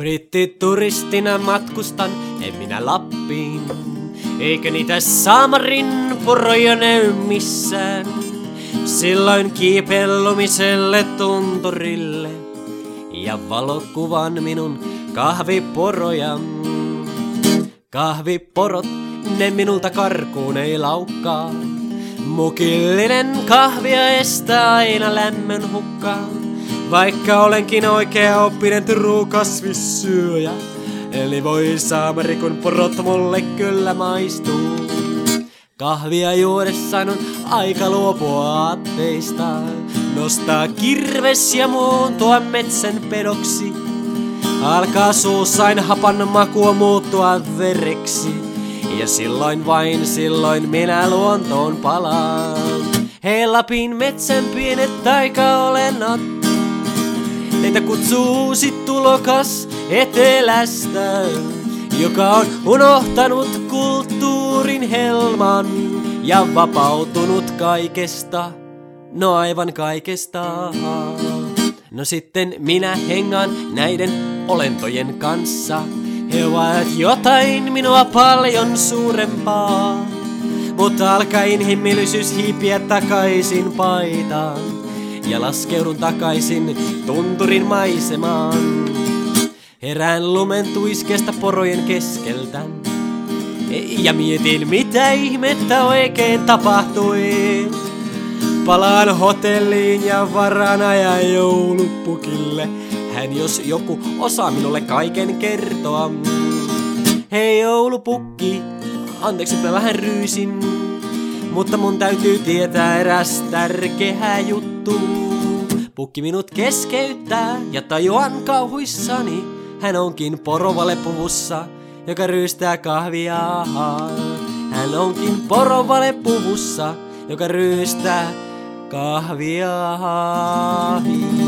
Brittituristina matkustan, en minä Lappiin. Eikö niitä Saamarin poroja näy missään? Silloin kiipeen lumiselle tunturille ja valokuvan minun kahviporoja. Kahviporot, ne minulta karkuun ei laukkaa. Mukillinen kahvia estää aina lämmön hukkaa. Vaikka olenkin oikea oppinen kasvissyöjä, eli voi saamari kun porot mulle kyllä maistuu. Kahvia juodessaan on aika luopua aatteista, nostaa kirves ja muuntua metsän pedoksi. Alkaa suussain hapan makua muuttua vereksi, ja silloin vain silloin minä luontoon palaan. Hei Lapin metsän pienet taikaolennot, teitä kutsuu uusi tulokas etelästä, joka on unohtanut kulttuurin helman ja vapautunut kaikesta, no aivan kaikesta. No sitten minä hengaan näiden olentojen kanssa, he ovat jotain minua paljon suurempaa. Mutta alkaa inhimillisyys hiipiä takaisin paitaan ja laskeudun takaisin tunturin maisemaan. Herään lumen tuiskeesta porojen keskeltä ja mietin mitä ihmettä oikein tapahtui. Palaan hotelliin ja varaan ajan joulupukille. Hän jos joku osaa minulle kaiken kertoa. Hei joulupukki, anteeksi mä vähän ryysin, mutta mun täytyy tietää eräs tärkeä juttu. Pukki minut keskeyttää ja tajuan kauhuissani, hän onkin porovalepuvussa, joka ryystää kahvia. Hän onkin porovalepuvussa, joka ryystää kahvia.